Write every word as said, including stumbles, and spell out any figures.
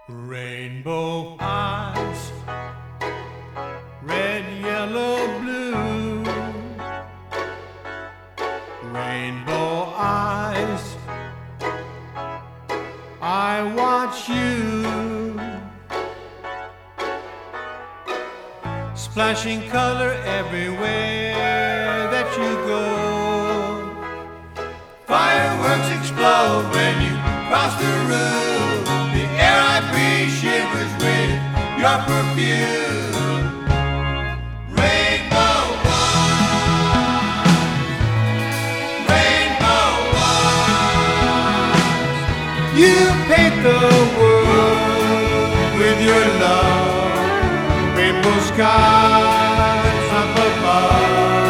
Rainbow eyes, red, yellow, blue. Rainbow eyes, I watch you, splashing color everywhere that you go. Fireworks explode when you cross the room. The air I breathe shivers with your perfume. Rainbow eyes, rainbow eyes, you paint the world with your love. Rainbow skies.